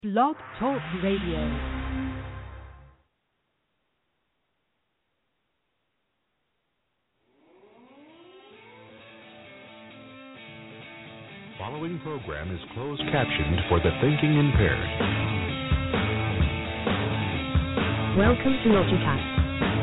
Blog Talk Radio. Following program is closed captioned for the thinking impaired. Welcome to Logicast.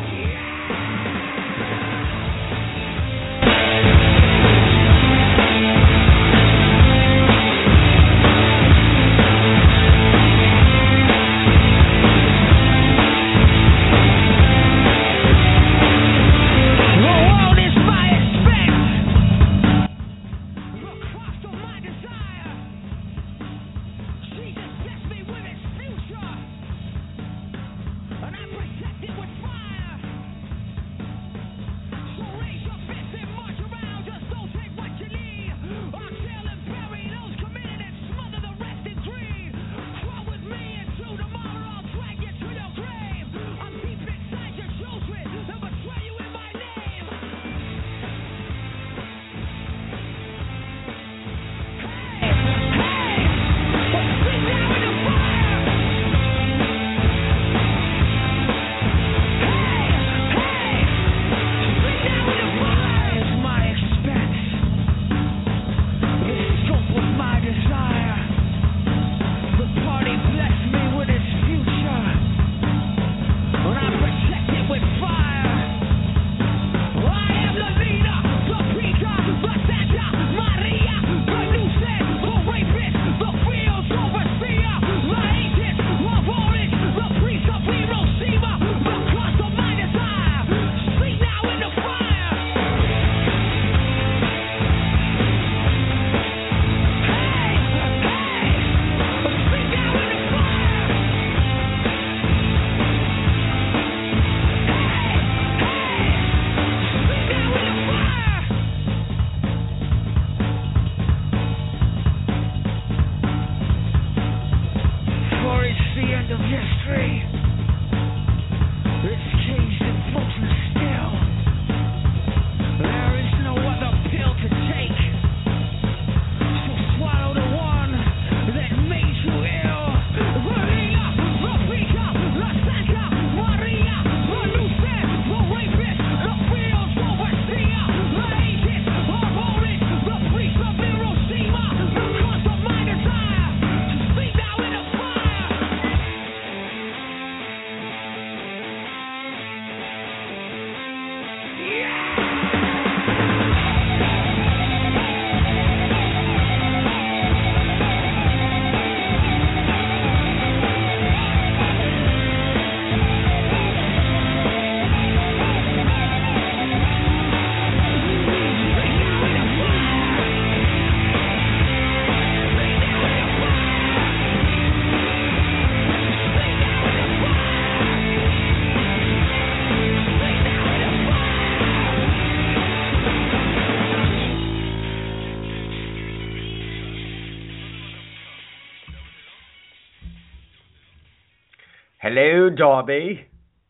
Hello, Darby.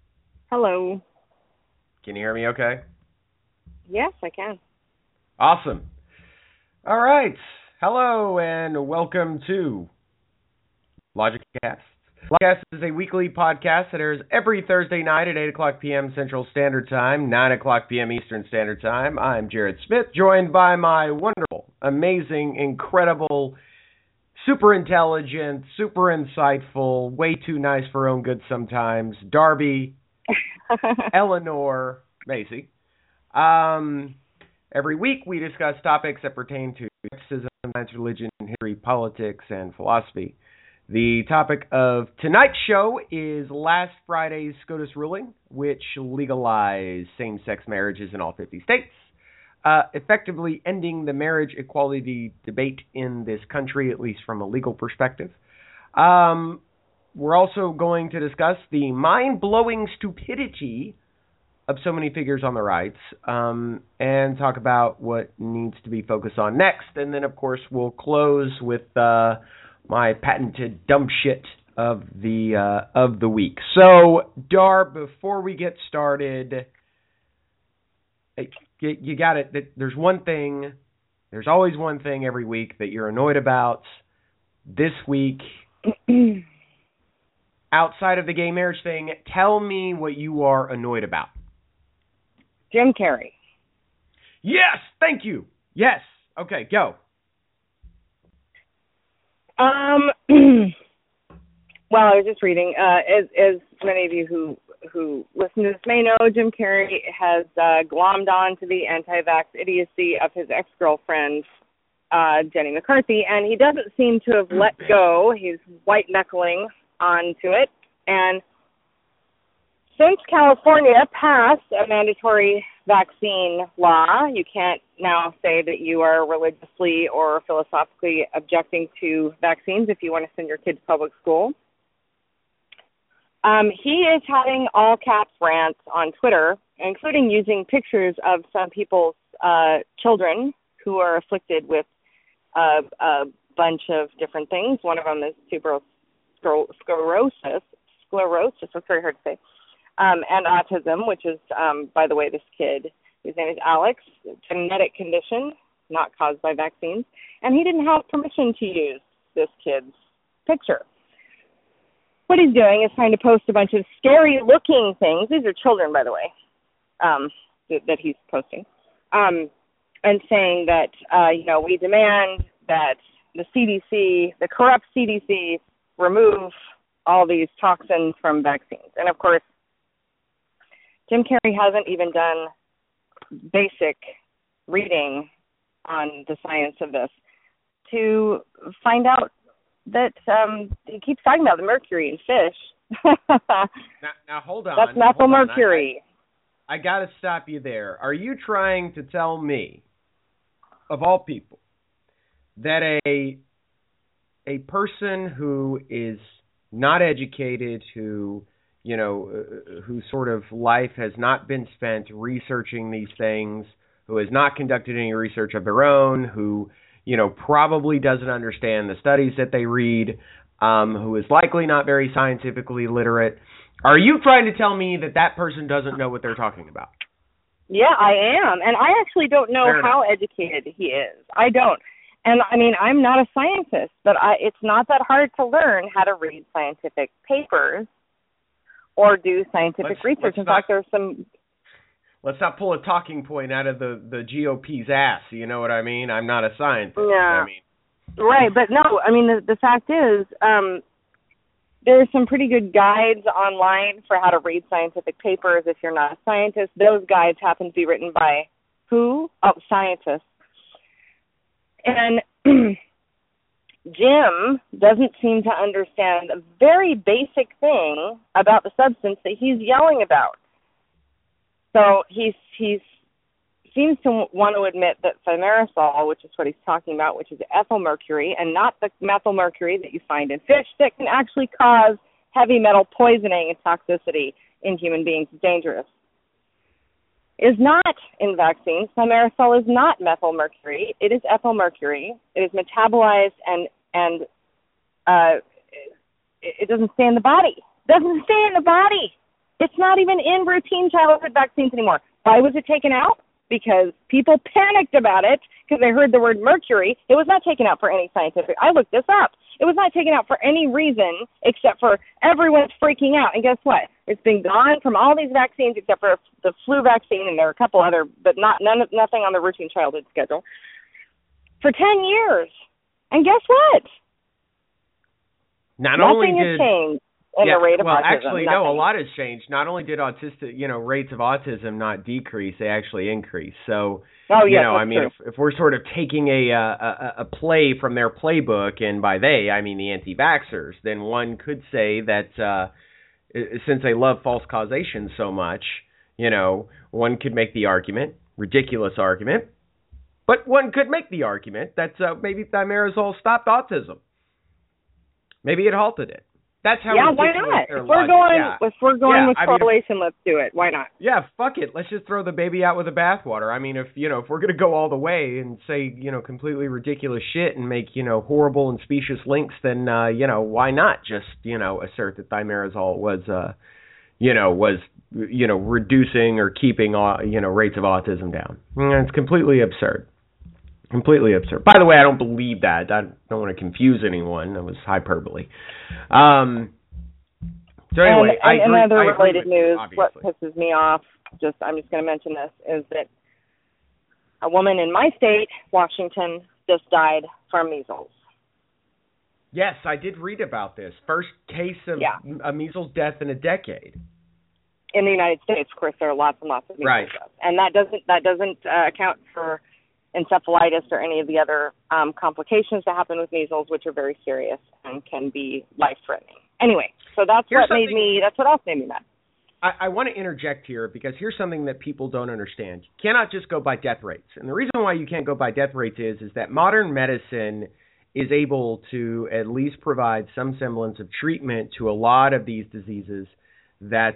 Hello. Can you hear me okay? Yes, I can. Awesome. All right. Hello and welcome to Logicast. Logicast is a weekly podcast that airs every Thursday night at 8 o'clock p.m. Central Standard Time, 9 o'clock p.m. Eastern Standard Time. I'm Jared Smith, joined by my wonderful, amazing, incredible, super intelligent, super insightful, way too nice for her own good sometimes, Darby, Eleanor, Macy. Every week we discuss topics that pertain to Marxism, science, religion, history, politics, and philosophy. The topic of tonight's show is last Friday's SCOTUS ruling, which legalized same-sex marriages in all 50 states. Effectively ending the marriage equality debate in this country, at least from a legal perspective. We're also going to discuss the mind-blowing stupidity of so many figures on the right, and talk about what needs to be focused on next. And then, of course, we'll close with my patented dumb shit of the week. So, Dar, before we get started, you got it. There's one thing. There's always one thing every week that you're annoyed about. This week, Outside of the gay marriage thing, tell me what you are annoyed about. Jim Carrey. Yes, thank you. Yes. Okay, go. Well, I was just reading. As many of you who listen to this may know, Jim Carrey has glommed on to the anti-vax idiocy of his ex-girlfriend, Jenny McCarthy, and he doesn't seem to have let go. He's white-knuckling onto it. And since California passed a mandatory vaccine law, you can't now say that you are religiously or philosophically objecting to vaccines if you want to send your kid to public school. He is having all caps rants on Twitter, including using pictures of some people's children who are afflicted with a bunch of different things. One of them is sclerosis. That's very hard to say. And autism, which is, by the way, this kid, his name is Alex, genetic condition, not caused by vaccines. And he didn't have permission to use this kid's picture. What he's doing is trying to post a bunch of scary-looking things. These are children, by the way, that he's posting. And saying that, we demand that the CDC, the corrupt CDC, remove all these toxins from vaccines. And, of course, Jim Carrey hasn't even done basic reading on the science of this to find out that he keeps talking about the mercury in fish. now hold on. That's methylmercury. I got to stop you there. Are you trying to tell me, of all people, that a person who is not educated, who sort of life has not been spent researching these things, who has not conducted any research of their own, who, probably doesn't understand the studies that they read, who is likely not very scientifically literate, are you trying to tell me that person doesn't know what they're talking about? Yeah, I am. And I actually don't know how educated he is. I don't. And, I'm not a scientist, but it's not that hard to learn how to read scientific papers or do scientific research. In fact, there's some... Let's not pull a talking point out of the GOP's ass, you know what I mean? I'm not a scientist. Yeah. Right, but no, the fact is, there's some pretty good guides online for how to read scientific papers if you're not a scientist. Those guides happen to be written by who? Oh, scientists. And Jim doesn't seem to understand a very basic thing about the substance that he's yelling about. So he seems to want to admit that thimerosal, which is what he's talking about, which is ethyl mercury, and not the methyl mercury that you find in fish that can actually cause heavy metal poisoning and toxicity in human beings, is dangerous, is not in vaccines. Thimerosal is not methyl mercury. It is ethyl mercury. It is metabolized and it doesn't stay in the body. It doesn't stay in the body. It's not even in routine childhood vaccines anymore. Why was it taken out? Because people panicked about it because they heard the word mercury. It was not taken out for any scientific. I looked this up. It was not taken out for any reason except for everyone's freaking out. And guess what? It's been gone from all these vaccines except for the flu vaccine, and there are a couple other, but nothing on the routine childhood schedule, for 10 years. And guess what? Nothing has changed. The rate of autism. Actually, no, a lot has changed. Not only did rates of autism not decrease, they actually increased. So, if we're sort of taking a play from their playbook, and by they, I mean the anti-vaxxers, then one could say that since they love false causation so much, one could make the argument, ridiculous argument, but one could make the argument that maybe thimerosal stopped autism. Maybe it halted it. That's how. Yeah, why not? If we're going with correlation, let's do it. Why not? Yeah, fuck it. Let's just throw the baby out with the bathwater. I mean, if we're gonna go all the way and say completely ridiculous shit and make horrible and specious links, then why not just assert that thimerosal was reducing or keeping rates of autism down? It's completely absurd. Completely absurd. By the way, I don't believe that. I don't want to confuse anyone. That was hyperbole. So anyway, and other related news, obviously. what pisses me off, I'm just going to mention this, is that a woman in my state, Washington, just died from measles. Yes, I did read about this. First case of a measles death in a decade. In the United States, of course, there are lots and lots of measles deaths. And that doesn't account for encephalitis or any of the other complications that happen with measles, which are very serious and can be life-threatening. Anyway, so that's what else made me mad. I want to interject here because here's something that people don't understand. You cannot just go by death rates. And the reason why you can't go by death rates is that modern medicine is able to at least provide some semblance of treatment to a lot of these diseases that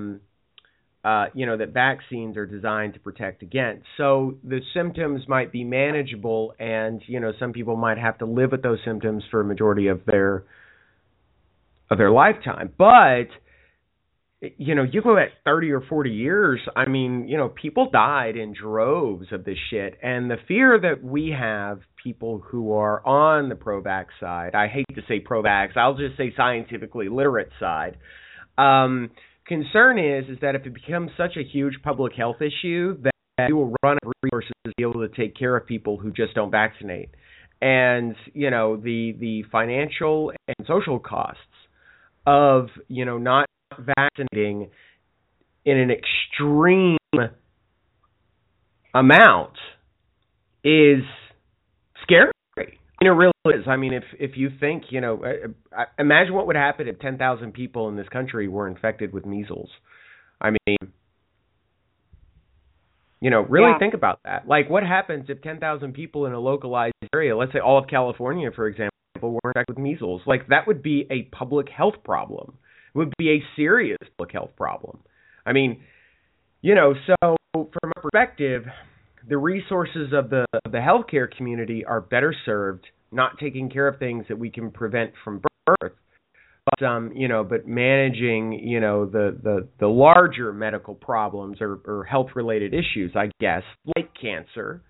that vaccines are designed to protect against. So the symptoms might be manageable, and some people might have to live with those symptoms for a majority of their lifetime. But you go at 30 or 40 years, I mean, people died in droves of this shit. And the fear that we have, people who are on the pro-vax side, I hate to say pro-vax, I'll just say scientifically literate side, concern is that if it becomes such a huge public health issue, that you will run out of resources to be able to take care of people who just don't vaccinate. And, the financial and social costs of, not vaccinating in an extreme amount is scary. It really is. I mean, if you think, imagine what would happen if 10,000 people in this country were infected with measles. I mean, really think about that. Like, what happens if 10,000 people in a localized area, let's say all of California, for example, were infected with measles? Like, that would be a public health problem. It would be a serious public health problem. I mean, so from a perspective, the resources of the healthcare community are better served not taking care of things that we can prevent from birth, but managing the larger medical problems or health related issues, I guess, like cancer,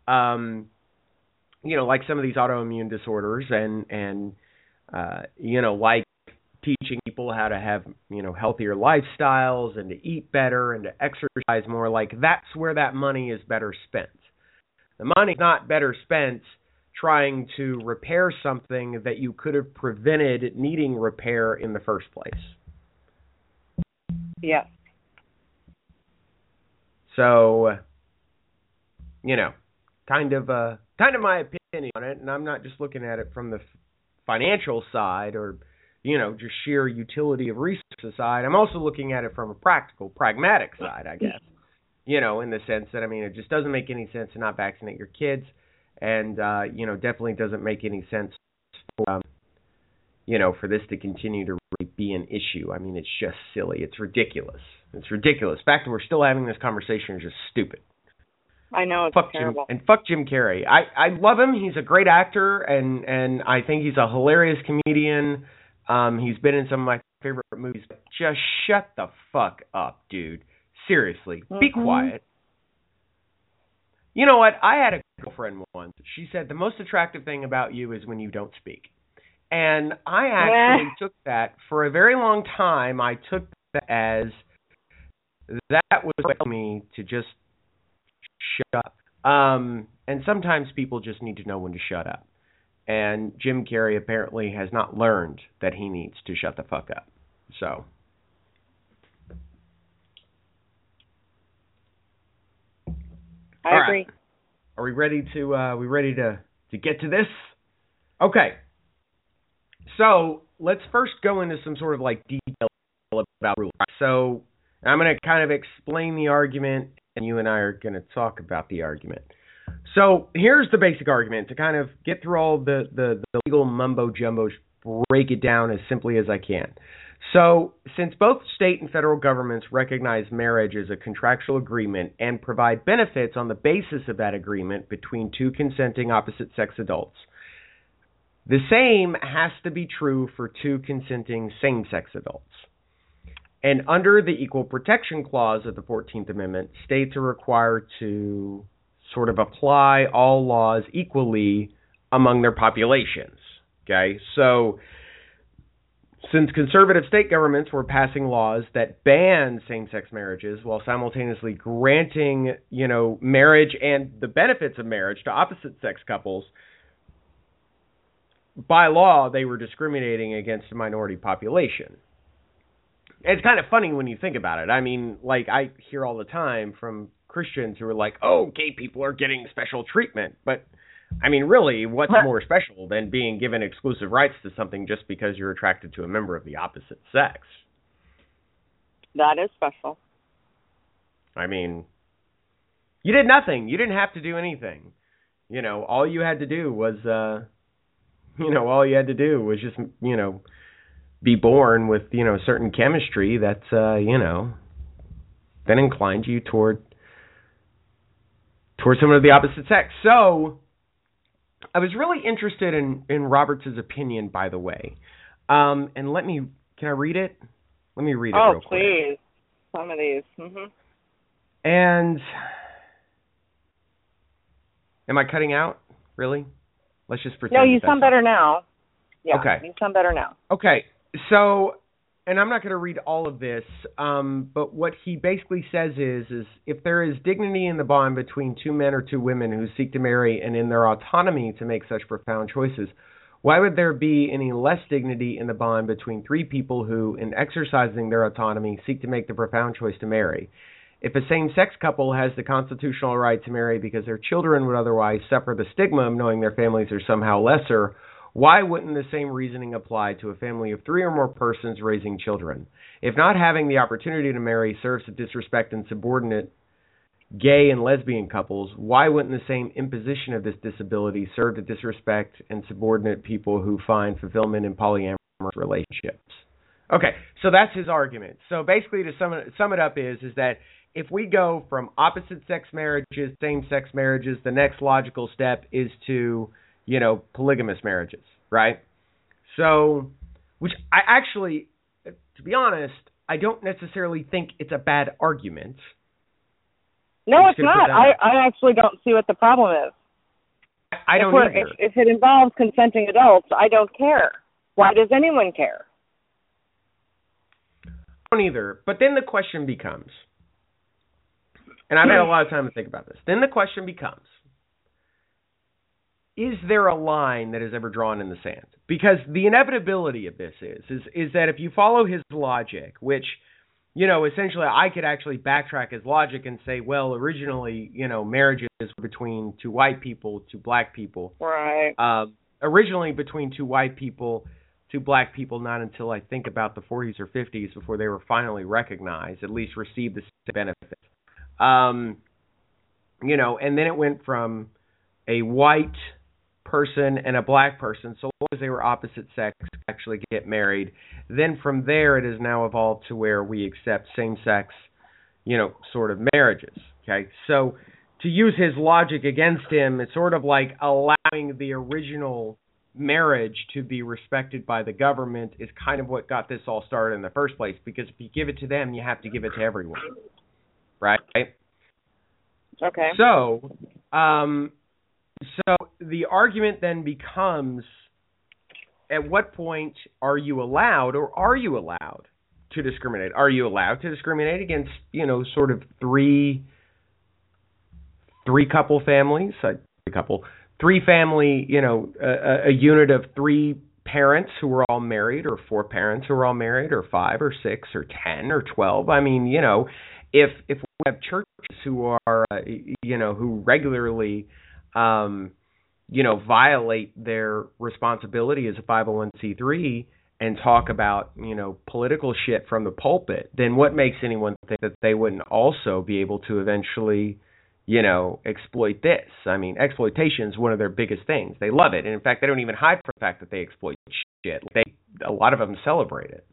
like some of these autoimmune disorders and like teaching people how to have healthier lifestyles and to eat better and to exercise more. Like, that's where that money is better spent. The money's not better spent trying to repair something that you could have prevented needing repair in the first place. Yeah. So, kind of my opinion on it, and I'm not just looking at it from the financial side or just sheer utility of resources side. I'm also looking at it from a practical, pragmatic side, I guess. In the sense that, I mean, it just doesn't make any sense to not vaccinate your kids. And, definitely doesn't make any sense for, for this to continue to really be an issue. I mean, it's just silly. It's ridiculous. It's ridiculous. The fact that we're still having this conversation is just stupid. I know, it's terrible. Fuck Jim Carrey. I love him. He's a great actor, and I think he's a hilarious comedian. He's been in some of my favorite movies. Just shut the fuck up, dude. Seriously. Be quiet. You know what? I had a girlfriend once. She said, the most attractive thing about you is when you don't speak. And I actually took that for a very long time. I took that as that was telling me to just shut up. And sometimes people just need to know when to shut up. And Jim Carrey apparently has not learned that he needs to shut the fuck up. So. I agree. Right. Are we ready to get to this? Okay. So let's first go into some sort of like detail about rules. So I'm going to kind of explain the argument, and you and I are going to talk about the argument. So here's the basic argument to kind of get through all the legal mumbo jumbo, break it down as simply as I can. So since both state and federal governments recognize marriage as a contractual agreement and provide benefits on the basis of that agreement between two consenting opposite-sex adults, the same has to be true for two consenting same-sex adults. And under the Equal Protection Clause of the 14th Amendment, states are required to sort of apply all laws equally among their populations. Okay, so since conservative state governments were passing laws that banned same-sex marriages while simultaneously granting, marriage and the benefits of marriage to opposite-sex couples, by law, they were discriminating against a minority population. It's kind of funny when you think about it. I mean, like, I hear all the time from Christians who are like, oh, gay people are getting special treatment. But, I mean, really, what's more special than being given exclusive rights to something just because you're attracted to a member of the opposite sex? That is special. I mean, you did nothing. You didn't have to do anything. All you had to do was, just, be born with, certain chemistry that's, then inclined you towards someone of the opposite sex. So, I was really interested in Roberts' opinion, by the way. And can I read it? Let me read it real quick. Oh, please. Some of these. Mm-hmm. And, am I cutting out? Really? Let's just pretend. No, you sound better now. Yeah, okay. You sound better now. Okay, so, and I'm not going to read all of this, but what he basically says is if there is dignity in the bond between two men or two women who seek to marry and in their autonomy to make such profound choices, why would there be any less dignity in the bond between three people who, in exercising their autonomy, seek to make the profound choice to marry? If a same-sex couple has the constitutional right to marry because their children would otherwise suffer the stigma of knowing their families are somehow lesser, why wouldn't the same reasoning apply to a family of three or more persons raising children? If not having the opportunity to marry serves to disrespect and subordinate gay and lesbian couples, why wouldn't the same imposition of this disability serve to disrespect and subordinate people who find fulfillment in polyamorous relationships? Okay, so that's his argument. So basically, to sum it up is that if we go from opposite-sex marriages, same-sex marriages, the next logical step is to, polygamous marriages, right? So, which I actually, to be honest, I don't necessarily think it's a bad argument. No, it's not. I actually don't see what the problem is. I don't either. If it involves consenting adults, I don't care. Why does anyone care? I don't either. But then the question becomes, and I've had a lot of time to think about this, then the question becomes, is there a line that is ever drawn in the sand? Because the inevitability of this is that if you follow his logic, which, essentially I could actually backtrack his logic and say, well, originally, marriages were between two white people, two black people. Right. Originally between two white people, two black people, not until I think about the 40s or 50s before they were finally recognized, at least received the same benefit. And then it went from a white person and a black person, so long as they were opposite sex, actually get married. Then from there, it has now evolved to where we accept same-sex, sort of marriages. Okay, so to use his logic against him, it's sort of like allowing the original marriage to be respected by the government is kind of what got this all started in the first place, because if you give it to them, you have to give it to everyone. Right? Okay. So the argument then becomes, at what point are you allowed to discriminate? Are you allowed to discriminate against, sort of three couple families, three family, a unit of three parents who were all married, or four parents who were all married, or 5 or 6 or 10 or 12. I mean, if we have churches who are, who regularly, violate their responsibility as a 501c3 and talk about, political shit from the pulpit, then what makes anyone think that they wouldn't also be able to eventually, exploit this? I mean, exploitation is one of their biggest things. They love it. And in fact, they don't even hide from the fact that they exploit shit. A lot of them celebrate it.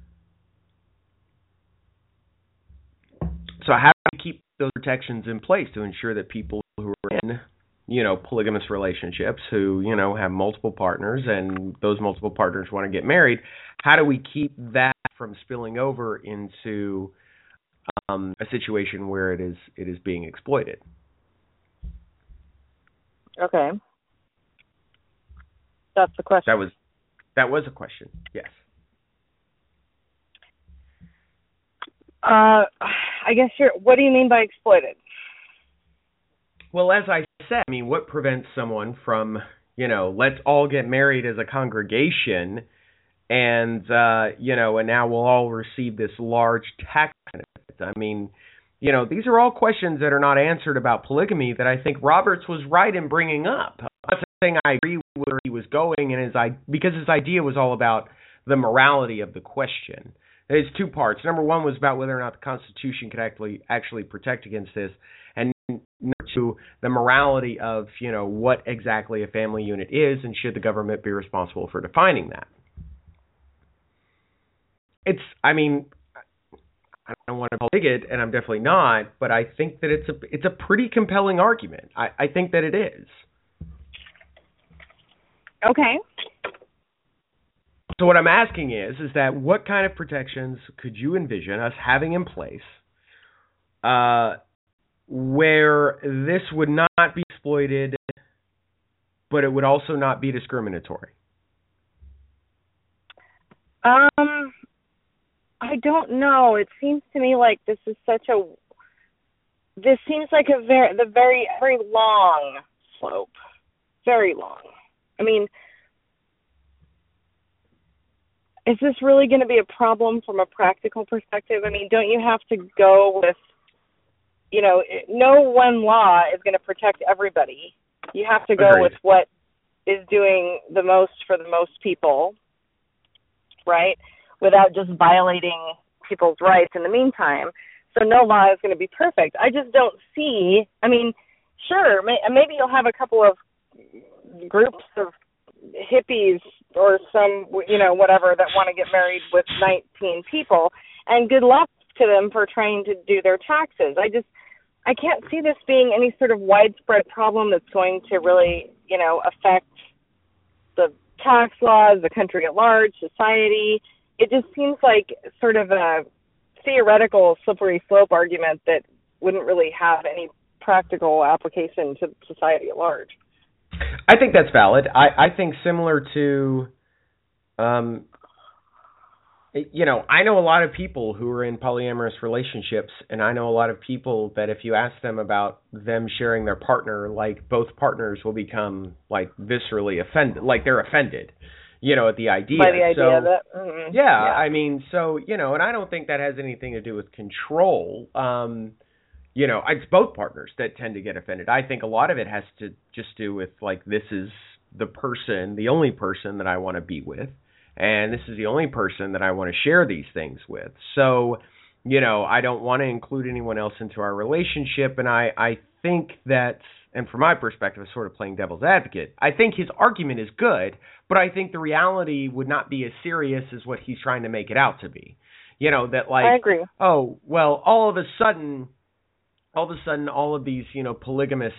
So how do we keep those protections in place to ensure that people who are in, polygamous relationships, who, have multiple partners and those multiple partners want to get married, how do we keep that from spilling over into a situation where it is being exploited? Okay. That's the question. That was a question. Yes. I guess what do you mean by exploited? Well, as I said, I mean, what prevents someone from, let's all get married as a congregation and, and now we'll all receive this large tax benefit? I mean, these are all questions that are not answered about polygamy that I think Roberts was right in bringing up. I'm not saying I agree with where he was going, because his idea was all about the morality of the question. There's two parts. Number one was about whether or not the Constitution could actually protect against this, and number two, the morality of what exactly a family unit is, and should the government be responsible for defining that. I don't want to call it bigot, and I'm definitely not, but I think that it's a pretty compelling argument. I think that it is. Okay. So what I'm asking is that what kind of protections could you envision us having in place where this would not be exploited, but it would also not be discriminatory? I don't know. It seems to me like this seems like the very, very long slope. Very long. I mean, is this really going to be a problem from a practical perspective? I mean, don't you have to go with, no one law is going to protect everybody. You have to go Agreed. with what is doing the most for the most people, right? Without just violating people's rights in the meantime. So no law is going to be perfect. I just don't see, sure, maybe you'll have a couple of groups of hippies or some, whatever, that want to get married with 19 people, and good luck to them for trying to do their taxes. I can't see this being any sort of widespread problem that's going to really, affect the tax laws, the country at large, society. It just seems like sort of a theoretical slippery slope argument that wouldn't really have any practical application to society at large. I think that's valid. I think similar to, I know a lot of people who are in polyamorous relationships, and I know a lot of people that if you ask them about them sharing their partner, like both partners will become like viscerally offended, like they're offended, at the idea. By the idea that, yeah. And I don't think that has anything to do with control. It's both partners that tend to get offended. I think a lot of it has to just do with, like, this is the only person that I want to be with, and this is the only person that I want to share these things with. So, I don't want to include anyone else into our relationship, and I think that, and from my perspective, sort of playing devil's advocate, I think his argument is good, but I think the reality would not be as serious as what he's trying to make it out to be. That, like, I agree. Oh, well, all of a sudden, all of these, polygamous,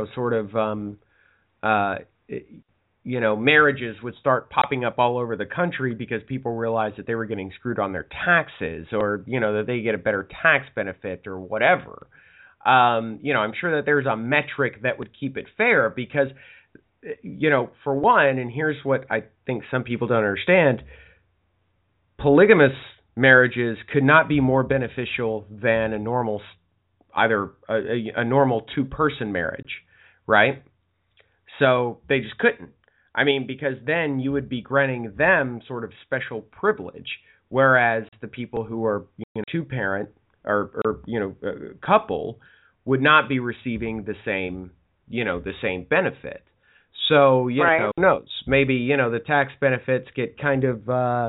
marriages would start popping up all over the country because people realized that they were getting screwed on their taxes, or, that they get a better tax benefit or whatever. I'm sure that there's a metric that would keep it fair because, for one, and here's what I think some people don't understand, polygamous marriages could not be more beneficial than a normal two-person marriage, right? So they just couldn't. Because then you would be granting them sort of special privilege, whereas the people who are two-parent or couple would not be receiving the same benefit. So right. Who knows? Maybe the tax benefits get kind of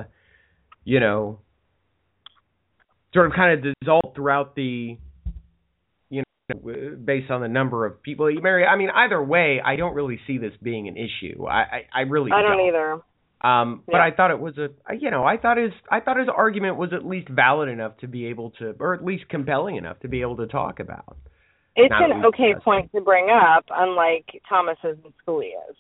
dissolved throughout the based on the number of people you marry. Either way, I don't really see this being an issue. I really don't. I don't either. But I thought it was I thought his argument was at least valid enough to be able to, or at least compelling enough to be able to talk about. It's an okay point to bring up, unlike Thomas's and Scalia's.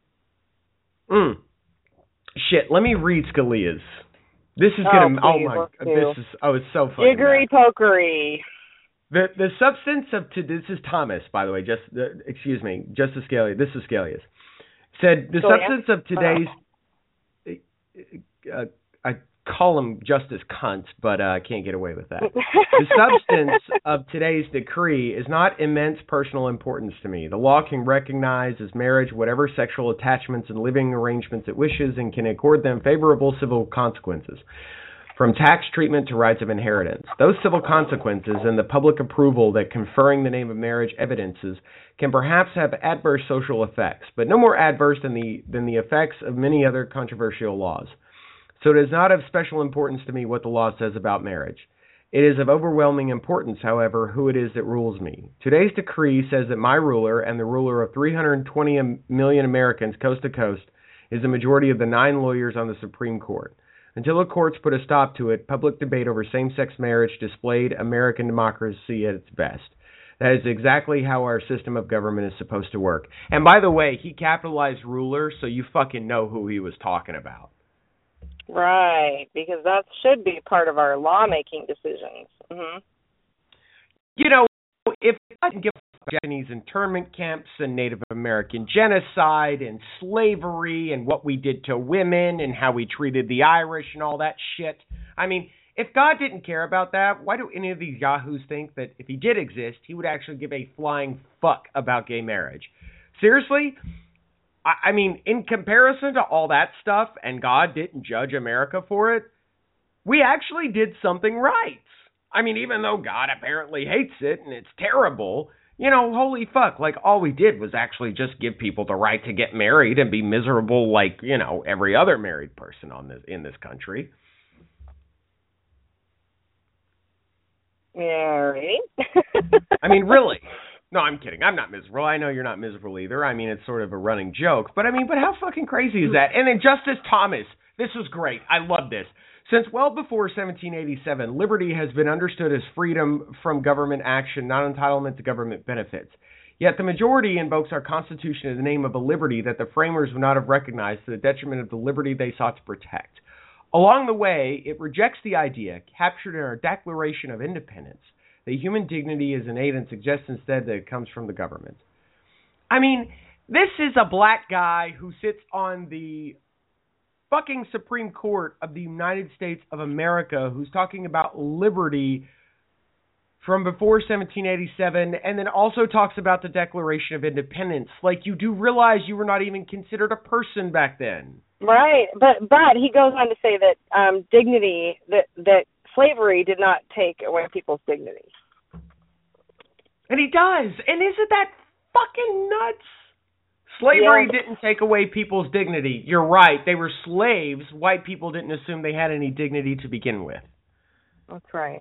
Shit, let me read Scalia's. This is it's so funny. Jiggery pokery. The substance of this is Thomas, by the way. Justice Scalia. This is Scalia's. Said the substance of today's. I call him Justice Cunt, but I can't get away with that. The substance of today's decree is not immense personal importance to me. The law can recognize as marriage whatever sexual attachments and living arrangements it wishes and can accord them favorable civil consequences, from tax treatment to rights of inheritance. Those civil consequences and the public approval that conferring the name of marriage evidences can perhaps have adverse social effects, but no more adverse than the effects of many other controversial laws. So it is not of special importance to me what the law says about marriage. It is of overwhelming importance, however, who it is that rules me. Today's decree says that my ruler and the ruler of 320 million Americans coast to coast is the majority of the 9 lawyers on the Supreme Court. Until the courts put a stop to it, public debate over same-sex marriage displayed American democracy at its best. That is exactly how our system of government is supposed to work. And by the way, he capitalized ruler, so you fucking know who he was talking about. Right, because that should be part of our lawmaking decisions. Mm-hmm. You know, if I didn't give Japanese internment camps and Native American genocide and slavery and what we did to women and how we treated the Irish and all that shit, I mean, if God didn't care about that, why do any of these yahoos think that if he did exist, he would actually give a flying fuck about gay marriage? Seriously? I mean, in comparison to all that stuff, and God didn't judge America for it, we actually did something right. I mean, even though God apparently hates it and it's terrible, you know, holy fuck, like all we did was actually just give people the right to get married and be miserable like, you know, every other married person in this country. Yeah, right? I mean, really. No, I'm kidding. I'm not miserable. I know you're not miserable either. I mean, it's sort of a running joke. But how fucking crazy is that? And then Justice Thomas, this was great. I love this. Since well before 1787, liberty has been understood as freedom from government action, not entitlement to government benefits. Yet the majority invokes our Constitution in the name of a liberty that the framers would not have recognized to the detriment of the liberty they sought to protect. Along the way, it rejects the idea, captured in our Declaration of Independence, that human dignity is innate and suggests instead that it comes from the government. I mean, this is a black guy who sits on the fucking Supreme Court of the United States of America who's talking about liberty from before 1787 and then also talks about the Declaration of Independence. Like, you do realize you were not even considered a person back then. Right, but he goes on to say that dignity, that slavery did not take away people's dignity. And he does. And isn't that fucking nuts? Slavery didn't take away people's dignity. You're right. They were slaves. White people didn't assume they had any dignity to begin with. That's right.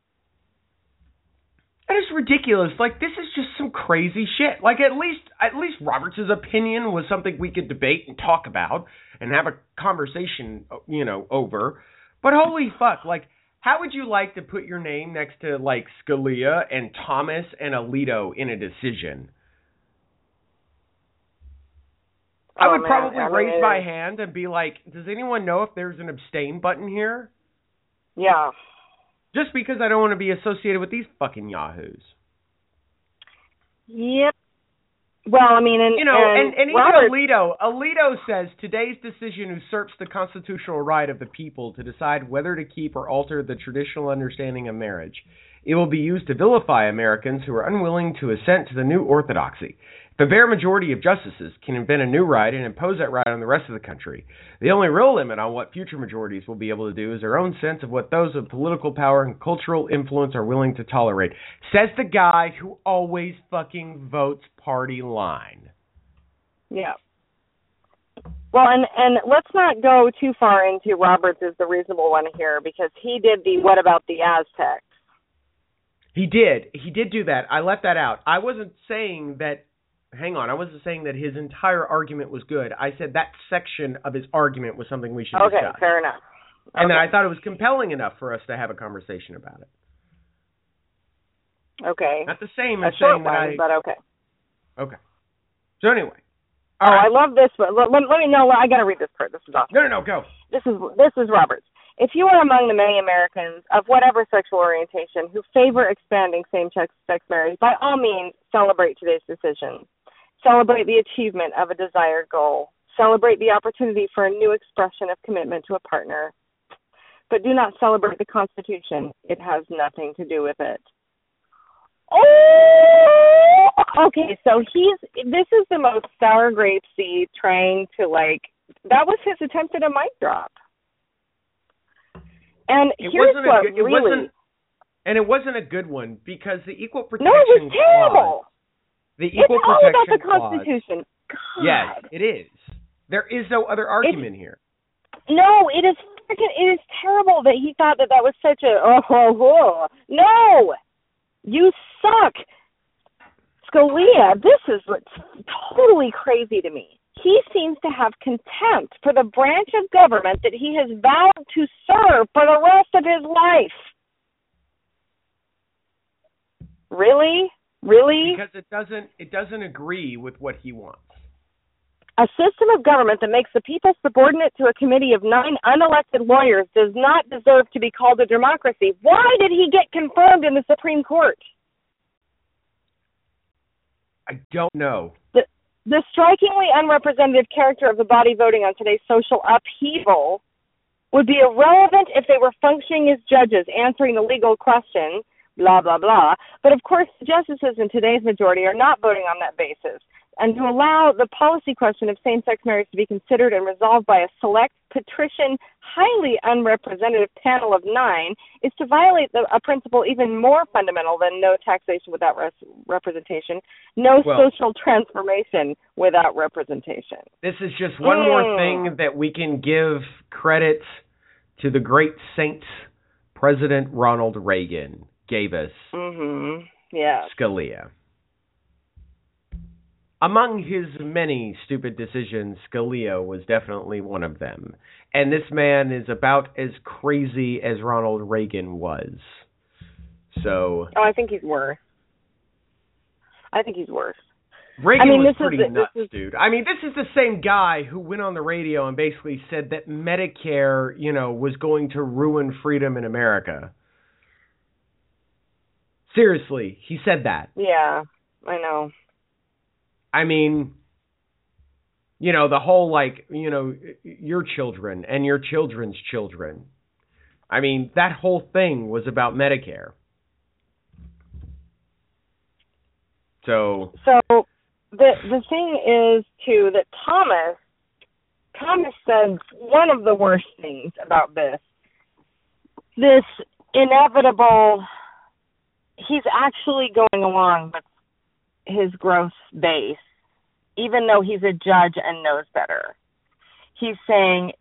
That is ridiculous. Like, this is just some crazy shit. Like, at least Roberts' opinion was something we could debate and talk about and have a conversation, you know, over. But holy fuck, like, how would you like to put your name next to, like, Scalia and Thomas and Alito in a decision? I would probably raise my hand and be like, does anyone know if there's an abstain button here? Yeah. Just because I don't want to be associated with these fucking yahoos. Yep. Well, I mean, and even Robert, Alito says today's decision usurps the constitutional right of the people to decide whether to keep or alter the traditional understanding of marriage. It will be used to vilify Americans who are unwilling to assent to the new orthodoxy. The bare majority of justices can invent a new right and impose that right on the rest of the country. The only real limit on what future majorities will be able to do is their own sense of what those with political power and cultural influence are willing to tolerate. Says the guy who always fucking votes party line. Yeah. Well, and let's not go too far into Roberts is the reasonable one here, because he did the what about the Aztecs? He did do that. I left that out. I wasn't saying that. Hang on, I wasn't saying that his entire argument was good. I said that section of his argument was something we should discuss. Okay, fair enough. And then I thought it was compelling enough for us to have a conversation about it. Okay. Not the same as saying that but okay. Okay. So anyway. I love this, but let me know. I got to read this part. This is awesome. No, go. This is Roberts. If you are among the many Americans of whatever sexual orientation who favor expanding same-sex marriage, by all means, celebrate today's decision. Celebrate the achievement of a desired goal. Celebrate the opportunity for a new expression of commitment to a partner. But do not celebrate the Constitution. It has nothing to do with it. Oh! Okay, so this is the most sour grape seed trying to, that was his attempt at a mic drop. And it wasn't a good one because the Equal Protection Clause. No, it was terrible. The Equal It's all Protection about the Clause. Constitution. God. Yes, it is. There is no other argument here. No, it is terrible that he thought that was such a No! You suck. Scalia, this is what's totally crazy to me. He seems to have contempt for the branch of government that he has vowed to serve for the rest of his life. Really? Really? Because it doesn't agree with what he wants. A system of government that makes the people subordinate to a committee of 9 unelected lawyers does not deserve to be called a democracy. Why did he get confirmed in the Supreme Court? I don't know. The strikingly unrepresentative character of the body voting on today's social upheaval would be irrelevant if they were functioning as judges answering the legal question, blah, blah, blah. But of course, the justices in today's majority are not voting on that basis. And to allow the policy question of same-sex marriage to be considered and resolved by a select, patrician, highly unrepresentative panel of 9 is to violate a principle even more fundamental than no taxation without representation, social transformation without representation. This is just one more thing that we can give credit to the great saint, President Ronald Reagan, gave us. Yeah. Scalia. Among his many stupid decisions, Scalia was definitely one of them. And this man is about as crazy as Ronald Reagan was. So... Oh, I think he's worse. Reagan was pretty nuts, dude. I mean, this is the same guy who went on the radio and basically said that Medicare, was going to ruin freedom in America. Seriously, he said that. Yeah, I know. I mean, the whole, your children and your children's children. I mean, that whole thing was about Medicare. So the thing is, too, that Thomas said one of the worst things about this inevitable, he's actually going along with his gross base, even though he's a judge and knows better. He's saying,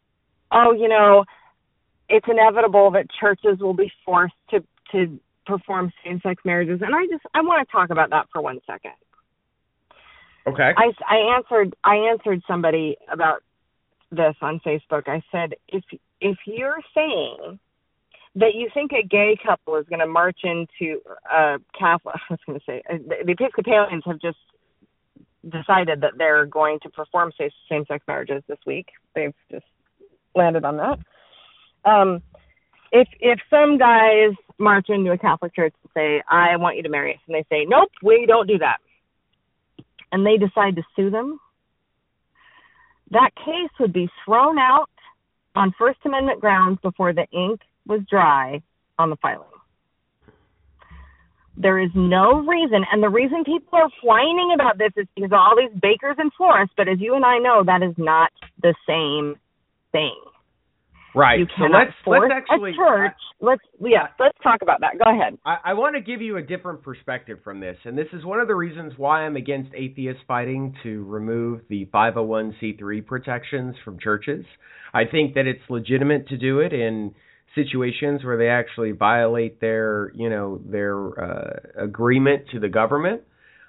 it's inevitable that churches will be forced to perform same-sex marriages. And I want to talk about that for 1 second. Okay. I answered somebody about this on Facebook. I said, if you're saying that you think a gay couple is going to march into Catholic, the Episcopalians have just decided that they're going to perform same-sex marriages this week. They've just landed on that. If some guys march into a Catholic church and say, I want you to marry us, and they say, nope, we don't do that, and they decide to sue them, that case would be thrown out on First Amendment grounds before the ink was dry on the filing. There is no reason, and the reason people are whining about this is because of all these bakers and florists, but as you and I know, that is not the same thing. Right. You cannot force a church. Let's talk about that. Go ahead. I want to give you a different perspective from this, and this is one of the reasons why I'm against atheists fighting to remove the 501c3 protections from churches. I think that it's legitimate to do it in situations where they actually violate their agreement to the government.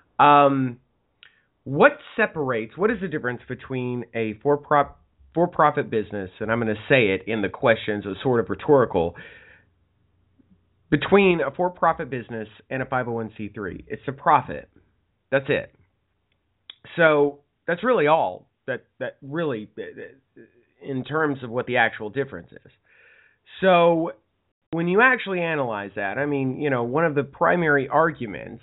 What is the difference between a for-profit business, and I'm going to say it in the questions, it's sort of rhetorical, between a for-profit business and a 501c3? It's a profit. That's it. So that's really all that really, in terms of what the actual difference is. So when you actually analyze that, I mean, one of the primary arguments,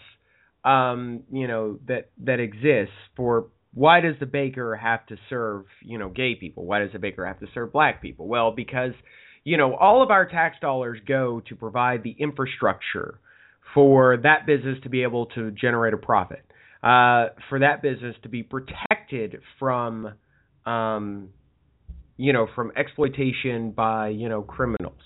that exists for why does the baker have to serve, gay people? Why does the baker have to serve black people? Well, because, all of our tax dollars go to provide the infrastructure for that business to be able to generate a profit, for that business to be protected from, from exploitation by, criminals.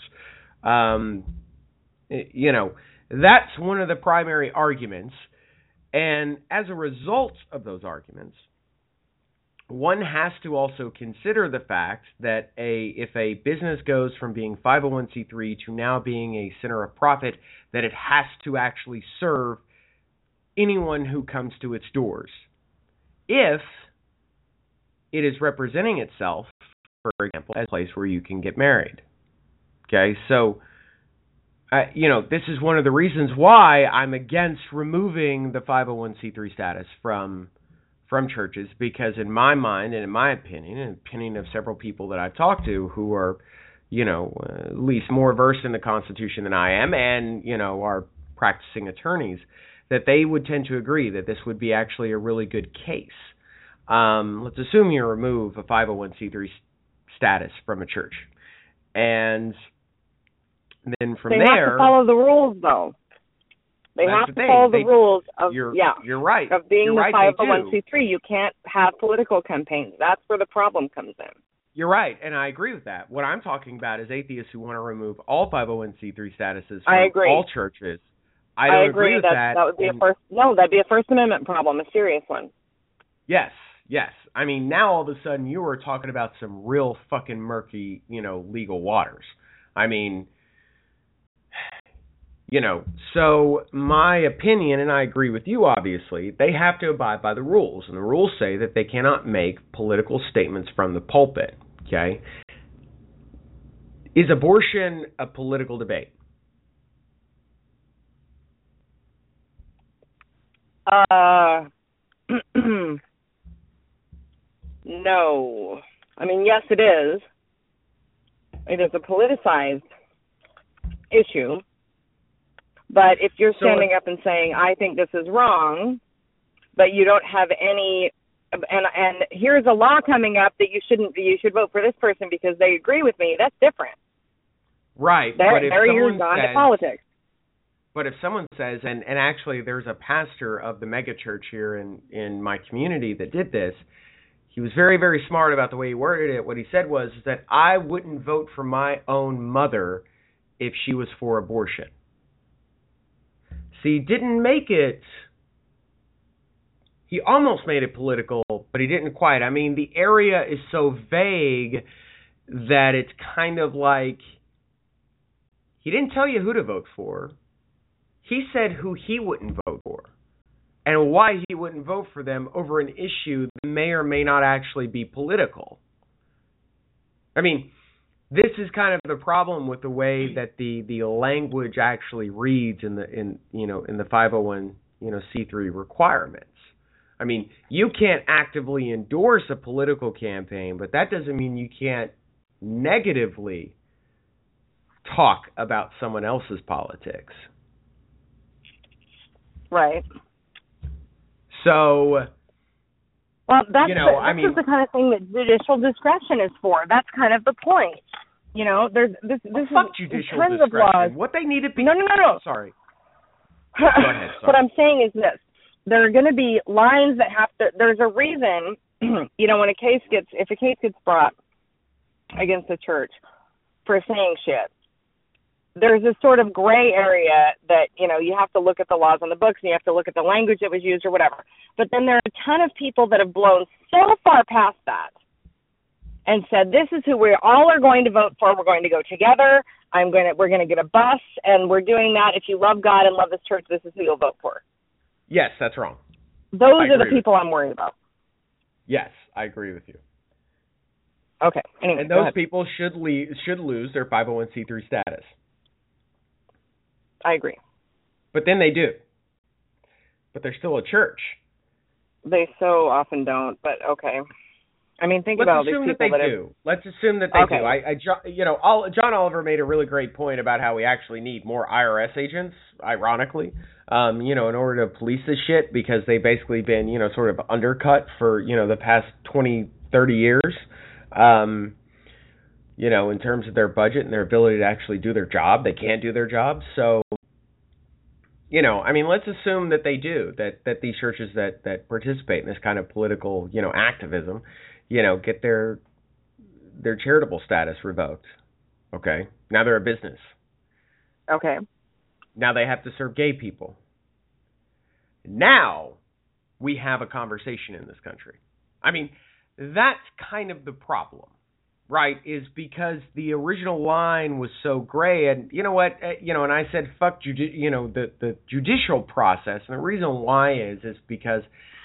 That's one of the primary arguments. And as a result of those arguments, one has to also consider the fact that if a business goes from being 501c3 to now being a center of profit, that it has to actually serve anyone who comes to its doors. If it is representing itself, for example, as a place where you can get married. Okay, so this is one of the reasons why I'm against removing the 501c3 status from churches, because in my mind and in my opinion, and the opinion of several people that I've talked to who are, at least more versed in the Constitution than I am, and, are practicing attorneys, that they would tend to agree that this would be actually a really good case. Let's assume you remove a 501c3 status from a church, and then from there, they have to follow the rules, though. They have to follow the rules of you're right. Of being the 501c3. You can't have political campaigns. That's where the problem comes in. You're right, and I agree with that. What I'm talking about is atheists who want to remove all 501c3 statuses from all churches. I don't agree with that. That would be that'd be a First Amendment problem, a serious one. Yes. I mean, now all of a sudden you are talking about some real fucking murky, legal waters. I mean, so my opinion, and I agree with you, obviously, they have to abide by the rules. And the rules say that they cannot make political statements from the pulpit, okay? Is abortion a political debate? No. I mean, yes, it is. It is a politicized issue. But if you're standing up and saying, I think this is wrong, but you don't have any, and here's a law coming up that you should vote for this person because they agree with me, that's different. Right. You're gone to politics. But if someone says, and actually there's a pastor of the megachurch here in my community that did this, he was very, very smart about the way he worded it. What he said was that I wouldn't vote for my own mother if she was for abortion. See, he didn't make it, he almost made it political, but he didn't quite. I mean, the area is so vague that it's kind of like, he didn't tell you who to vote for. He said who he wouldn't vote for and why he wouldn't vote for them over an issue that may or may not actually be political. I mean, this is kind of the problem with the way that the language actually reads in the 501c3 requirements. I mean, you can't actively endorse a political campaign, but that doesn't mean you can't negatively talk about someone else's politics. Right. So, well, this is the kind of thing that judicial discretion is for. That's kind of the point. There's this fuck is judicial tons discretion. Of laws. What they need to be. No. Sorry. Go ahead. Sorry. What I'm saying is this: there are going to be lines that have to. There's a reason. When if a case gets brought against the church for saying shit, there's this sort of gray area that, you have to look at the laws on the books and you have to look at the language that was used or whatever. But then there are a ton of people that have blown so far past that and said, this is who we all are going to vote for. We're going to go together. We're going to get a bus and we're doing that. If you love God and love this church, this is who you'll vote for. Yes, that's wrong. Those are the people I'm worried about. Yes, I agree with you. Okay. Anyway, and those people should lose their 501c3 status. I agree. But then they do. But they're still a church. They so often don't, but okay. I mean, think Let's about all these assume that people they do. Let's assume that they do. John Oliver made a really great point about how we actually need more IRS agents, ironically, in order to police this shit, because they've basically been, sort of undercut for, the past 20, 30 years, in terms of their budget and their ability to actually do their job. They can't do their job. So, let's assume that they do, that these churches that participate in this kind of political, activism, get their charitable status revoked. Okay. Now they're a business. Okay. Now they have to serve gay people. Now we have a conversation in this country. I mean, that's kind of the problem, right? Is because the original line was so gray, and you know what? And I said, fuck, the judicial process, and the reason why is because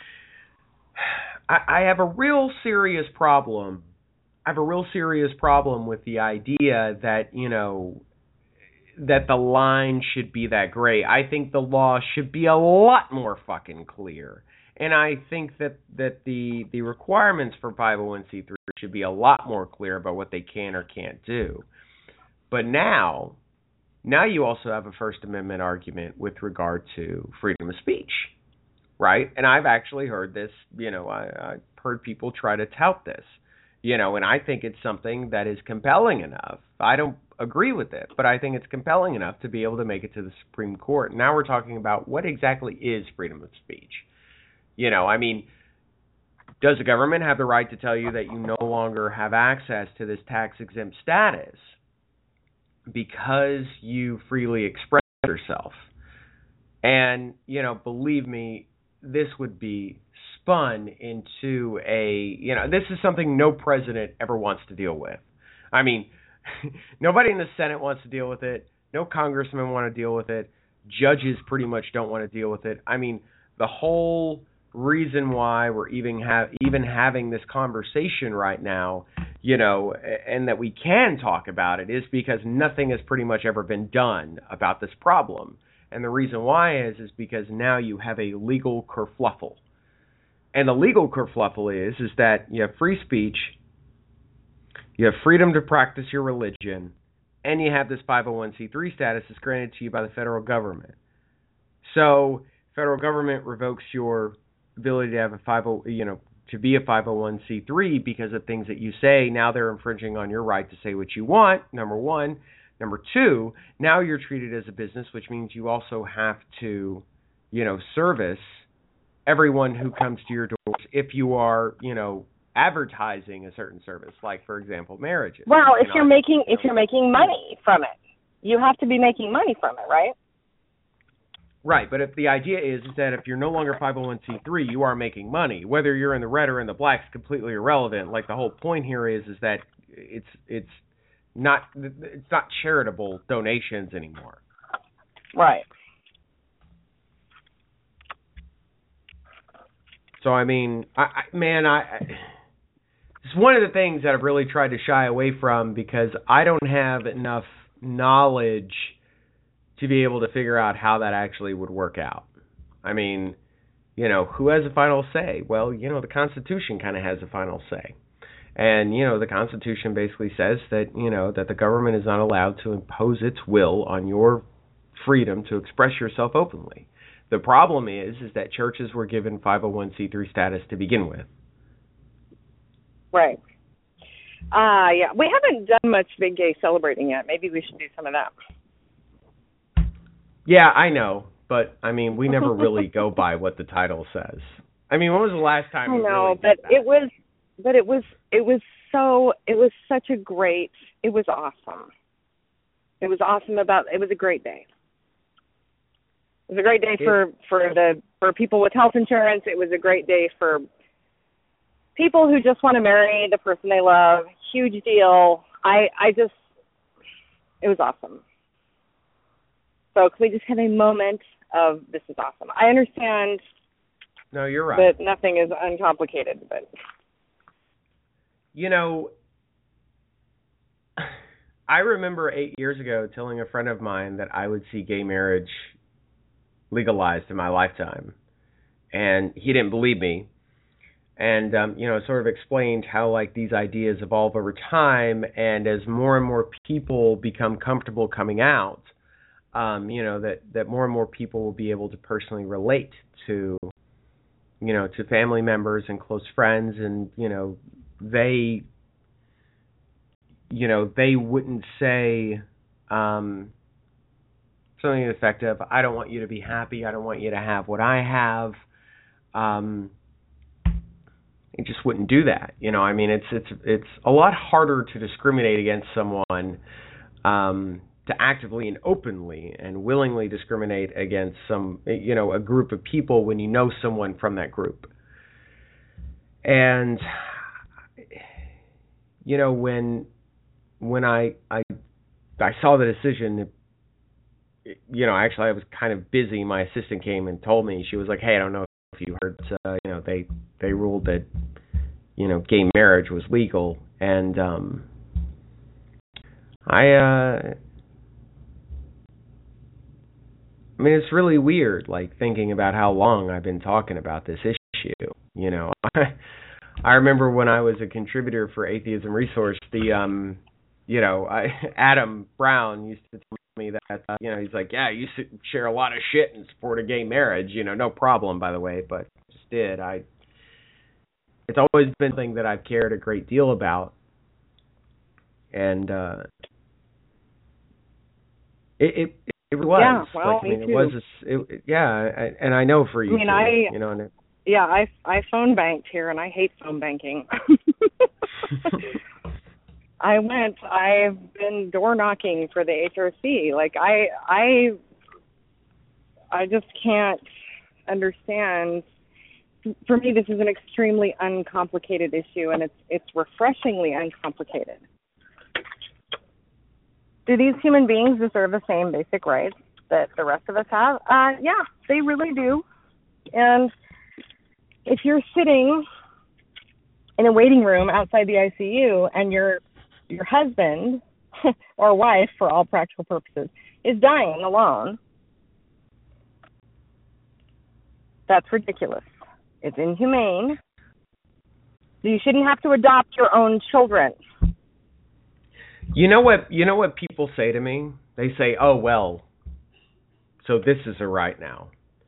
I have a real serious problem. I have a real serious problem with the idea that, that the line should be that gray. I think the law should be a lot more fucking clear. And I think that the requirements for 501c3 should be a lot more clear about what they can or can't do. But now you also have a First Amendment argument with regard to freedom of speech. Right? And I've actually heard this, I've heard people try to tout this, and I think it's something that is compelling enough. I don't agree with it, but I think it's compelling enough to be able to make it to the Supreme Court. Now we're talking about what exactly is freedom of speech. Does the government have the right to tell you that you no longer have access to this tax-exempt status because you freely express yourself? And, believe me, this would be spun into this is something no president ever wants to deal with. I mean, nobody in the Senate wants to deal with it. No congressmen want to deal with it. Judges pretty much don't want to deal with it. I mean, the whole reason why we're even having this conversation right now, and that we can talk about it, is because nothing has pretty much ever been done about this problem. And the reason why is because now you have a legal kerfluffle. And the legal kerfluffle is that you have free speech, you have freedom to practice your religion, and you have this 501c3 status that's granted to you by the federal government. So, federal government revokes your ability to have to be a 501c3 because of things that you say. Now they're infringing on your right to say what you want, number one. Number two, now you're treated as a business, which means you also have to, service everyone who comes to your doors if you are, advertising a certain service, like, for example, marriages. Well, if you're making money from it, you have to be making money from it, right? Right, but if the idea is that if you're no longer 501c3, you are making money, whether you're in the red or in the black is completely irrelevant. Like, the whole point here is that it's not charitable donations anymore. Right. So I mean, it's one of the things that I've really tried to shy away from because I don't have enough knowledge to be able to figure out how that actually would work out. I mean, who has the final say? Well, the Constitution kind of has the final say. And, the Constitution basically says that, that the government is not allowed to impose its will on your freedom to express yourself openly. The problem is that churches were given 501c3 status to begin with. Right. Yeah. We haven't done much big gay celebrating yet. Maybe we should do some of that. Yeah, I know. But, we never really go by what the title says. When was the last time we really did that? It was awesome. It was awesome it was a great day. It was a great day for people with health insurance. It was a great day for people who just want to marry the person they love. Huge deal. It was awesome. So can we just have a moment of this is awesome? I understand. No, you're right. That nothing is uncomplicated, but. I remember 8 years ago telling a friend of mine that I would see gay marriage legalized in my lifetime. And he didn't believe me. and sort of explained how like these ideas evolve over time, and as more and more people become comfortable coming out, that more and more people will be able to personally relate to family members and close friends, and they wouldn't say something effective, I don't want you to be happy, I don't want you to have what I have. It just wouldn't do that. It's a lot harder to discriminate against someone, to actively and openly and willingly discriminate against a group of people when you know someone from that group. And when I saw the decision, actually I was kind of busy. My assistant came and told me. She was like, "Hey, I don't know if you heard, they ruled that, gay marriage was legal." And it's really weird, like, thinking about how long I've been talking about this issue. I remember when I was a contributor for Atheism Resource, Adam Brown used to tell me that, he's like, yeah, I used to share a lot of shit in support of gay marriage, no problem, by the way, but just did. It's always been something that I've cared a great deal about, and it was. Yeah, well, like, me too. It was. And I know for you. I phone banked here, and I hate phone banking. I've been door knocking for the HRC. Like, I just can't understand. For me, this is an extremely uncomplicated issue, and it's refreshingly uncomplicated. Do these human beings deserve the same basic rights that the rest of us have? Yeah, they really do. And if you're sitting in a waiting room outside the ICU and your husband or wife, for all practical purposes, is dying alone, that's ridiculous. It's inhumane. You shouldn't have to adopt your own children. You know what people say to me? They say, "Oh, well, so this is a right now."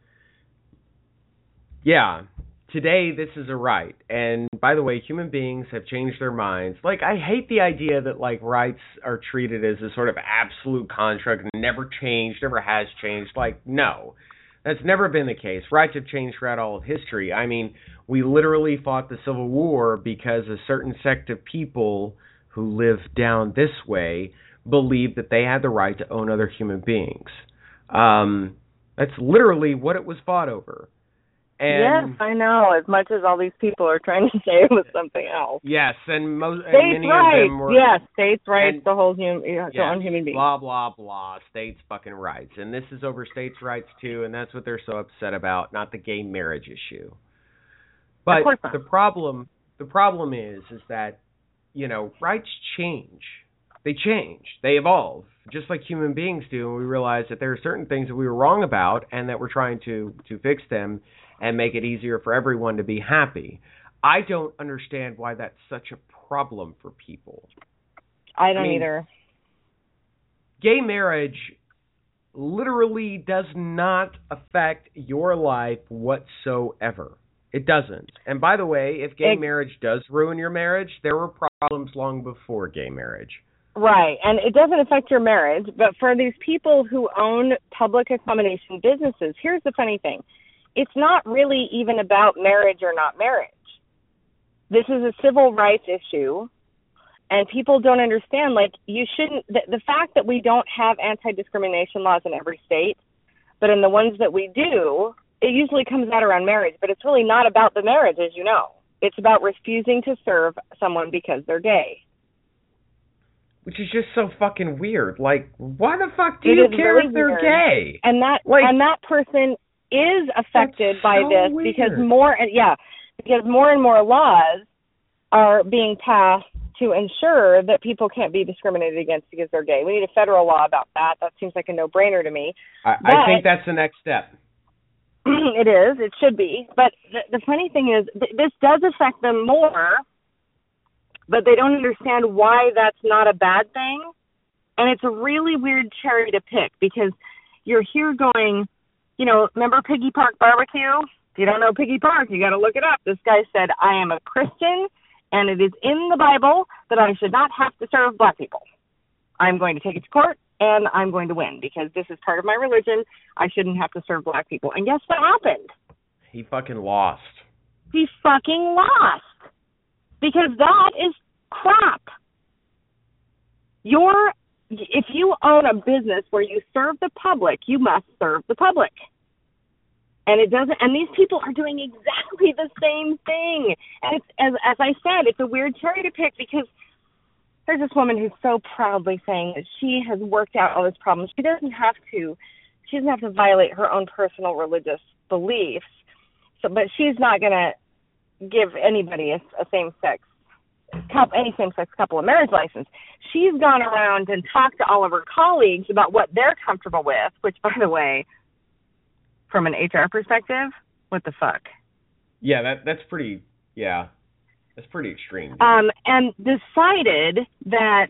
Yeah, today this is a right. And by the way, human beings have changed their minds. Like, I hate the idea that, like, rights are treated as a sort of absolute construct and never changed, never has changed. Like, no, that's never been the case. Rights have changed throughout all of history. I mean, we literally fought the Civil War because a certain sect of people who live down this way believed that they had the right to own other human beings. That's literally what it was fought over. And yes, I know. As much as all these people are trying to say it was something else. Yes, and many of them were. Yes, states' rights, the whole human being. Blah blah blah. States' fucking rights, and this is over states' rights too, and that's what they're so upset about, not the gay marriage issue. But the problem is that, rights change. They change. They evolve, just like human beings do. And we realize that there are certain things that we were wrong about, and that we're trying to fix them and make it easier for everyone to be happy. I don't understand why that's such a problem for people. I don't either. Gay marriage literally does not affect your life whatsoever. It doesn't. And by the way, if gay marriage does ruin your marriage, there were problems long before gay marriage. Right, and it doesn't affect your marriage, but for these people who own public accommodation businesses, here's the funny thing. It's not really even about marriage or not marriage. This is a civil rights issue, and people don't understand, like, you shouldn't, the fact that we don't have anti-discrimination laws in every state, but in the ones that we do, it usually comes out around marriage, but it's really not about the marriage, as you know. It's about refusing to serve someone because they're gay. Which is just so fucking weird. Like, why the fuck do you care if they're gay? And that person is affected by this because more and more laws are being passed to ensure that people can't be discriminated against because they're gay. We need a federal law about that. That seems like a no-brainer to me. I think that's the next step. It is. It should be. But the funny thing is, this does affect them more, but they don't understand why that's not a bad thing. And it's a really weird cherry to pick because you're here going, remember Piggy Park Barbecue? If you don't know Piggy Park, you got to look it up. This guy said, I am a Christian, and it is in the Bible that I should not have to serve black people. I'm going to take it to court, and I'm going to win because this is part of my religion. I shouldn't have to serve black people. And guess what happened? He fucking lost. He fucking lost. Because that is crap. If you own a business where you serve the public, you must serve the public. And it doesn't, and these people are doing exactly the same thing. And it's, as I said, it's a weird cherry to pick because there's this woman who's so proudly saying that she has worked out all this problem. She doesn't have to violate her own personal religious beliefs. But she's not going to give anybody a same-sex couple a marriage license. She's gone around and talked to all of her colleagues about what they're comfortable with, which, by the way, from an HR perspective, what the fuck? Yeah, that's pretty extreme. And decided that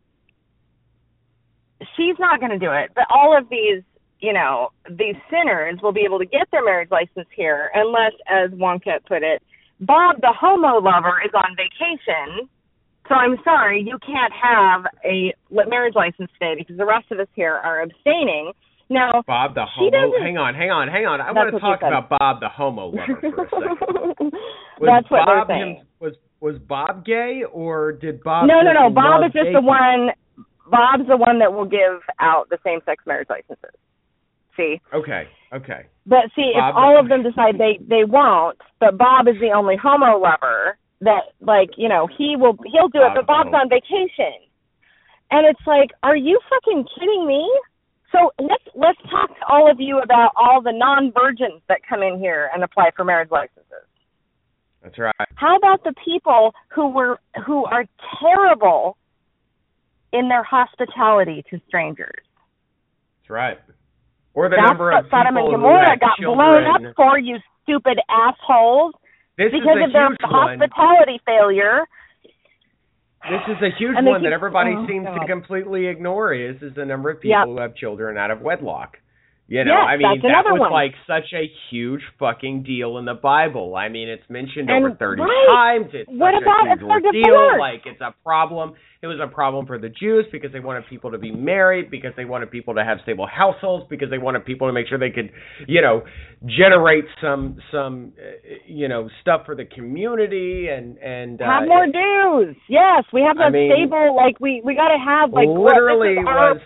she's not going to do it, but all of these sinners will be able to get their marriage license here unless, as Wonka put it, Bob the homo lover is on vacation. So I'm sorry, you can't have a marriage license today because the rest of us here are abstaining. Now, Bob the homo. Hang on. I want to talk about Bob the homo lover for a second. That's what they're saying. Was Bob gay or did Bob? No. Bob is just the one. Bob's the one that will give out the same-sex marriage licenses. See? Okay. But see, Bob, if all of them decide they won't, but Bob is the only homo lover that, he'll do it, but Bob's on vacation. And it's like, are you fucking kidding me? So let's talk to all of you about all the non-virgins that come in here and apply for marriage licenses. That's right. How about the people who are terrible in their hospitality to strangers? That's right. Or the number of people Sodom and Gomorrah got blown up for, you stupid assholes. Because of their hospitality failure. This is a huge one that everybody seems to completely ignore is the number of people who have children out of wedlock. That was like such a huge fucking deal in the Bible. I mean, it's mentioned over 30 times. It's such a huge deal. Like, it's a problem. It was a problem for the Jews because they wanted people to be married, because they wanted people to have stable households, because they wanted people to make sure they could, generate some stuff for the community and have more dues. Yes, we have that stable. Like we got to have literally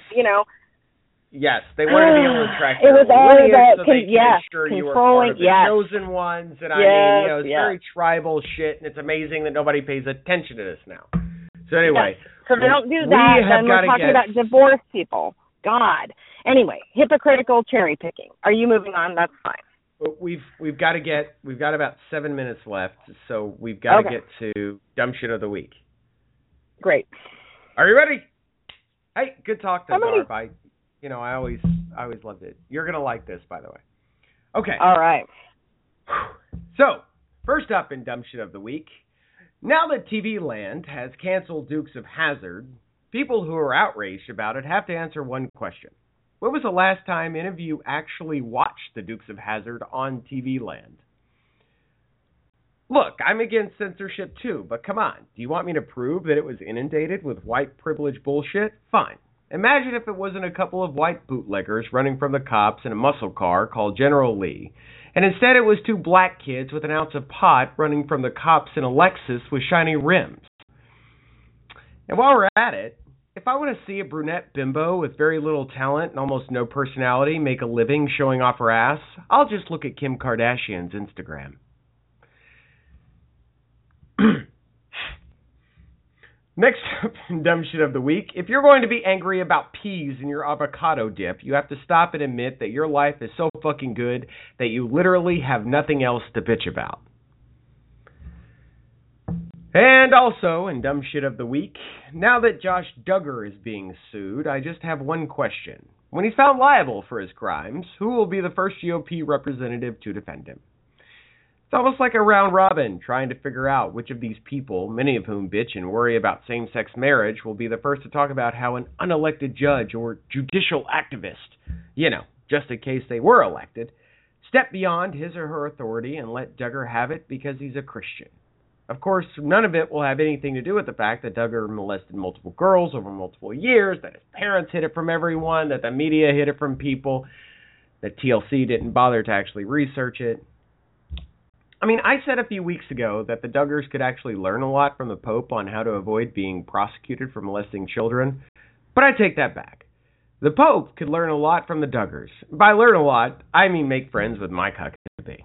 Yes, they wanted to be able to track your lineage so they could ensure you were part of the chosen ones. And it's very tribal shit, and it's amazing that nobody pays attention to this now. So anyway. So they don't do that, then we're talking about divorced people. God. Anyway, hypocritical cherry picking. Are you moving on? That's fine. We've got about 7 minutes left, so we've got to get to Dumb Shit of the Week. Great. Are you ready? Hey, good talk, though, Barb. I always loved it. You're going to like this, by the way. Okay. All right. So, first up in Dumb Shit of the Week, now that TV Land has canceled Dukes of Hazzard, people who are outraged about it have to answer one question. When was the last time any of you actually watched the Dukes of Hazzard on TV Land? Look, I'm against censorship too, but come on. Do you want me to prove that it was inundated with white privilege bullshit? Fine. Imagine if it wasn't a couple of white bootleggers running from the cops in a muscle car called General Lee, and instead it was two black kids with an ounce of pot running from the cops in a Lexus with shiny rims. And while we're at it, if I want to see a brunette bimbo with very little talent and almost no personality make a living showing off her ass, I'll just look at Kim Kardashian's Instagram. Next up in Dumb Shit of the Week, if you're going to be angry about peas in your avocado dip, you have to stop and admit that your life is so fucking good that you literally have nothing else to bitch about. And also, in Dumb Shit of the Week, now that Josh Duggar is being sued, I just have one question. When he's found liable for his crimes, who will be the first GOP representative to defend him? It's almost like a round robin, trying to figure out which of these people, many of whom bitch and worry about same-sex marriage, will be the first to talk about how an unelected judge or judicial activist, just in case they were elected, step beyond his or her authority and let Duggar have it because he's a Christian. Of course, none of it will have anything to do with the fact that Duggar molested multiple girls over multiple years, that his parents hid it from everyone, that the media hid it from people, that TLC didn't bother to actually research it. I mean, I said a few weeks ago that the Duggars could actually learn a lot from the Pope on how to avoid being prosecuted for molesting children, but I take that back. The Pope could learn a lot from the Duggars. By learn a lot, I mean make friends with Mike Huckabee.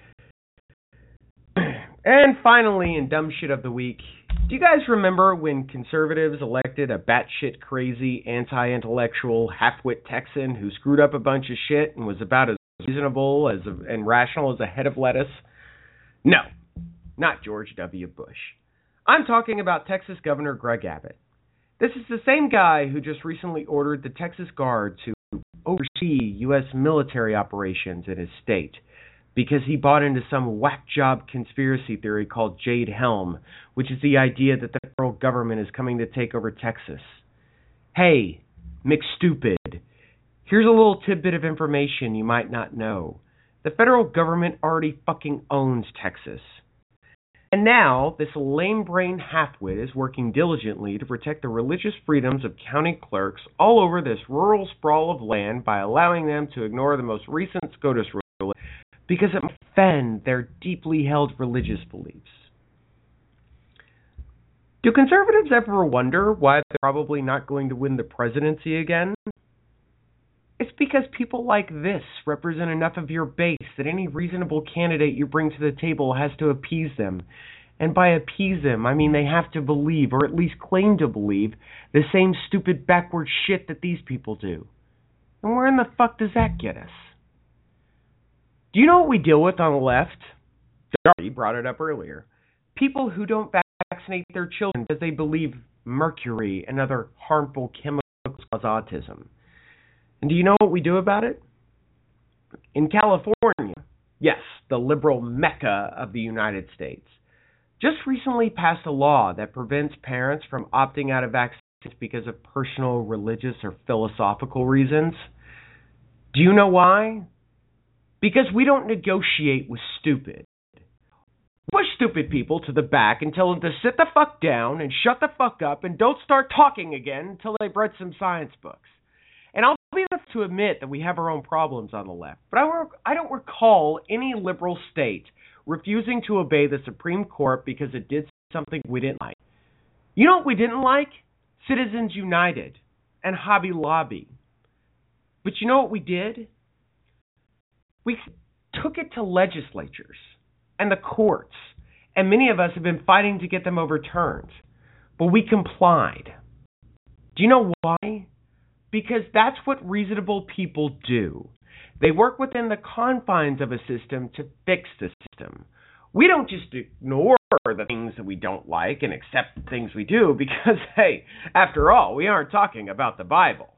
And finally, in dumb shit of the week, do you guys remember when conservatives elected a batshit crazy, anti-intellectual, half-wit Texan who screwed up a bunch of shit and was about as reasonable and rational as a head of lettuce? No, not George W. Bush. I'm talking about Texas Governor Greg Abbott. This is the same guy who just recently ordered the Texas Guard to oversee U.S. military operations in his state because he bought into some whack job conspiracy theory called Jade Helm, which is the idea that the federal government is coming to take over Texas. Hey, McStupid, here's a little tidbit of information you might not know. The federal government already fucking owns Texas. And now, this lame-brained halfwit is working diligently to protect the religious freedoms of county clerks all over this rural sprawl of land by allowing them to ignore the most recent SCOTUS ruling because it might offend their deeply held religious beliefs. Do conservatives ever wonder why they're probably not going to win the presidency again? It's because people like this represent enough of your base that any reasonable candidate you bring to the table has to appease them. And by appease them, I mean they have to believe, or at least claim to believe, the same stupid backward shit that these people do. And where in the fuck does that get us? Do you know what we deal with on the left? Darby brought it up earlier. People who don't vaccinate their children because they believe mercury and other harmful chemicals cause autism. And do you know what we do about it? In California, yes, the liberal mecca of the United States, just recently passed a law that prevents parents from opting out of vaccines because of personal, religious, or philosophical reasons. Do you know why? Because we don't negotiate with stupid. Push stupid people to the back and tell them to sit the fuck down and shut the fuck up and don't start talking again until they've read some science books. And I'll be enough to admit that we have our own problems on the left, but I don't recall any liberal state refusing to obey the Supreme Court because it did something we didn't like. You know what we didn't like? Citizens United and Hobby Lobby. But you know what we did? We took it to legislatures and the courts, and many of us have been fighting to get them overturned. But we complied. Do you know why? Because that's what reasonable people do. They work within the confines of a system to fix the system. We don't just ignore the things that we don't like and accept the things we do because, hey, after all, we aren't talking about the Bible.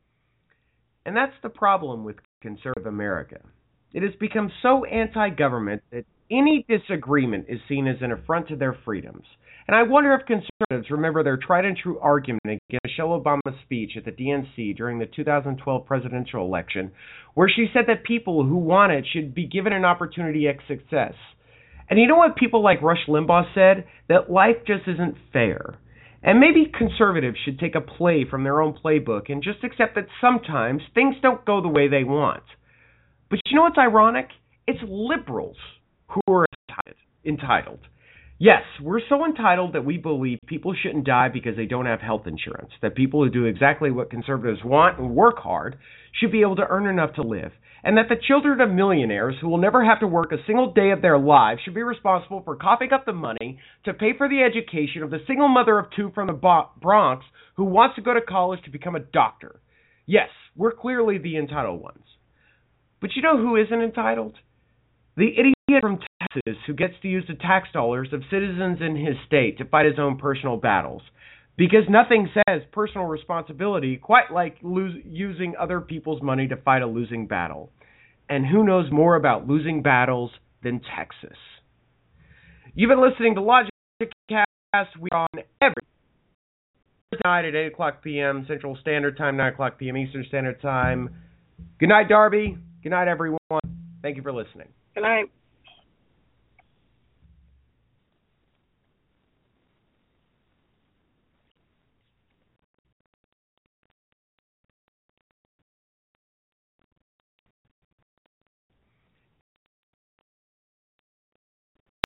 And that's the problem with conservative America. It has become so anti-government that any disagreement is seen as an affront to their freedoms. And I wonder if conservatives remember their tried-and-true argument against Michelle Obama's speech at the DNC during the 2012 presidential election, where she said that people who want it should be given an opportunity at success. And you know what people like Rush Limbaugh said? That life just isn't fair. And maybe conservatives should take a play from their own playbook and just accept that sometimes things don't go the way they want. But you know what's ironic? It's liberals who are entitled. Yes, we're so entitled that we believe people shouldn't die because they don't have health insurance, that people who do exactly what conservatives want and work hard should be able to earn enough to live, and that the children of millionaires who will never have to work a single day of their lives should be responsible for coughing up the money to pay for the education of the single mother of two from the Bronx who wants to go to college to become a doctor. Yes, we're clearly the entitled ones. But you know who isn't entitled? The idiot from Texas who gets to use the tax dollars of citizens in his state to fight his own personal battles. Because nothing says personal responsibility quite like using other people's money to fight a losing battle. And who knows more about losing battles than Texas? You've been listening to Logic Cast. We're on every Thursday night at 8 o'clock p.m. Central Standard Time, 9 o'clock p.m. Eastern Standard Time. Good night, Darby. Good night, everyone. Thank you for listening. Good night.